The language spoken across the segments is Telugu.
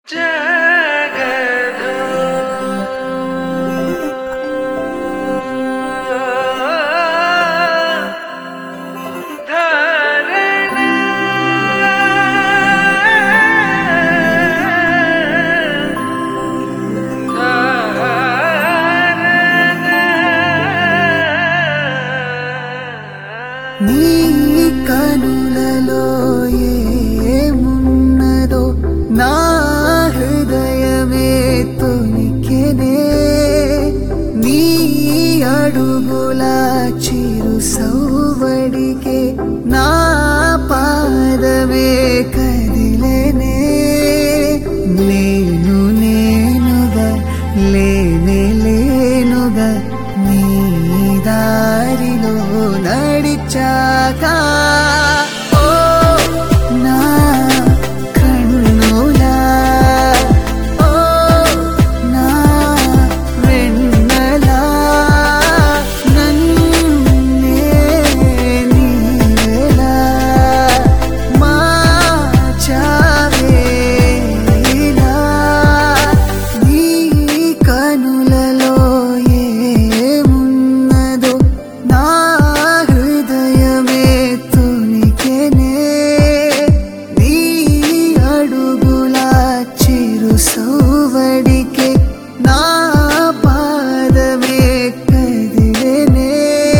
నీ కనులలో ఏమున్నదో నా హృదయమే తొణికెనే నీ అడుగుల చిరు సౌవడికే నా పాదమే కదిలేనే నేను నేనుగా లేనే లేనుగా నీ దారిలో నడిచాక ఓ నా కన్నులా ఓ నా వెన్నెలా నన్నే నీవేలా మార్చావే ఇలా నీ కనులలో ఏమున్నదో నా హృదయమే తొణికెనే నీ అడుగుల చిరు సౌవడికే నా పాదమే కదిలేనే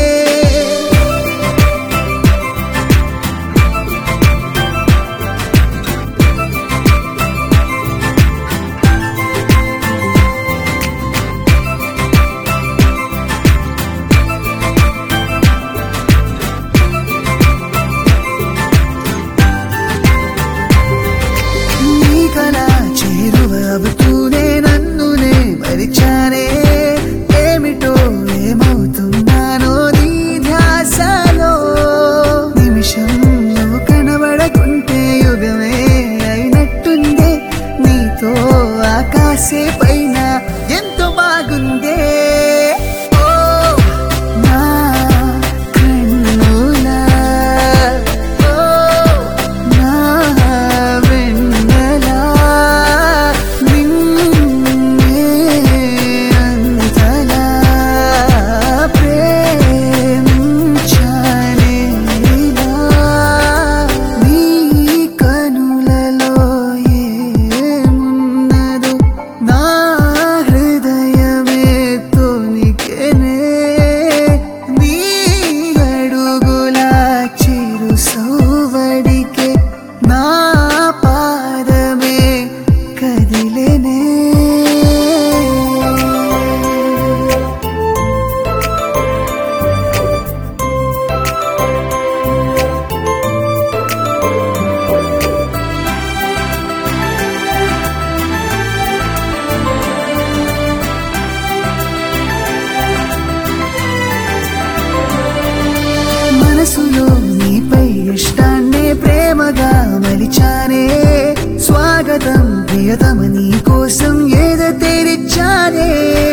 నీ కళ చేరువ అవుతూనే నన్నునే మరిచానే ఏమిటో ఏమవుతున్నానో నీ ధ్యాసలో నిమిషం నువ్వు కనబడకుంటే యుగమే అయినట్టుందే నీతో ఆకాశే పైన ఎంతో బాగుందే ఓ నా కన్నులా ఓ నా వెన్నెలా నిన్నే అంతలా ప్రేమించానే ఇలా నీ కనులలో ఏమున్నదో నా హృదయమే తొణికెనే నీ అడుగుల చిరు సౌవడికే నా పాదమే కదిలేనే మనసులో నీపై ఇష్టాన్నే ప్రేమగా మలిచానే స్వాగతం ప్రియతమ నీ కోసం ఏదో తెరిచానే